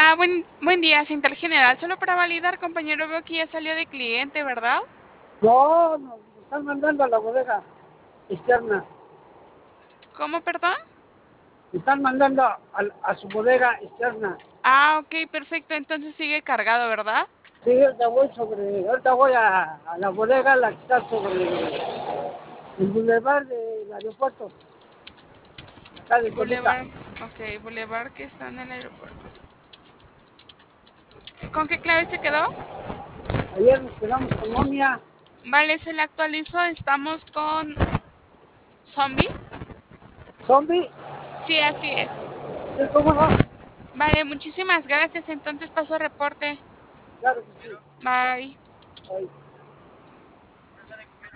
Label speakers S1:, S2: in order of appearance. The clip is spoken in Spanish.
S1: Buen día, Central General. Solo para validar, compañero, veo que ya salió de cliente, ¿verdad?
S2: No, nos están mandando a la bodega externa.
S1: ¿Cómo, perdón?
S2: Están mandando a su bodega externa.
S1: Ok, perfecto. Entonces sigue cargado, ¿verdad?
S2: Sí, ahorita voy a la bodega, la que está sobre el bulevar del aeropuerto, acá de Toluca.
S1: Boulevard. Ok, Boulevard que está en el aeropuerto. ¿Con qué clave se quedó?
S2: Ayer nos quedamos con momia,
S1: Vale, se le actualizó. Estamos con Zombie.
S2: zombie,
S1: Sí, así es.
S2: sí, cómo no,
S1: Vale, muchísimas gracias. Entonces paso reporte.
S2: claro que sí.
S1: Bye.
S2: Ahí.